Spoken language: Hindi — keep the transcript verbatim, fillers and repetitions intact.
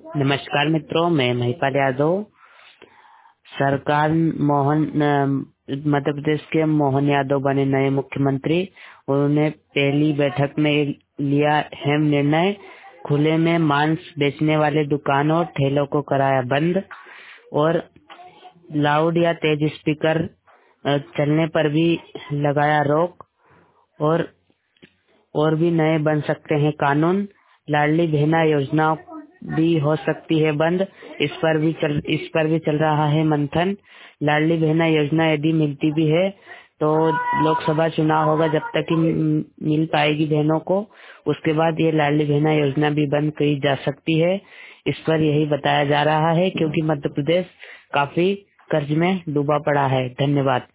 नमस्कार मित्रों, मैं महिपाल यादव। सरकार मोहन अ, मध्य प्रदेश के मोहन यादव बने नए मुख्यमंत्री। उन्होंने पहली बैठक में लिया अहम निर्णय। खुले में मांस बेचने वाले दुकानों ठेलों को कराया बंद और लाउड या तेज स्पीकर अ, चलने पर भी लगाया रोक। और और भी नए बन सकते हैं कानून। लाडली बहना योजना भी हो सकती है बंद। इस पर भी चल इस पर भी चल रहा है मंथन। लाडली बहना योजना यदि मिलती भी है तो लोकसभा चुनाव होगा, जब तक कि मिल पाएगी बहनों को, उसके बाद ये लाडली बहना योजना भी बंद की जा सकती है। इस पर यही बताया जा रहा है, क्योंकि मध्य प्रदेश काफी कर्ज में डूबा पड़ा है। धन्यवाद।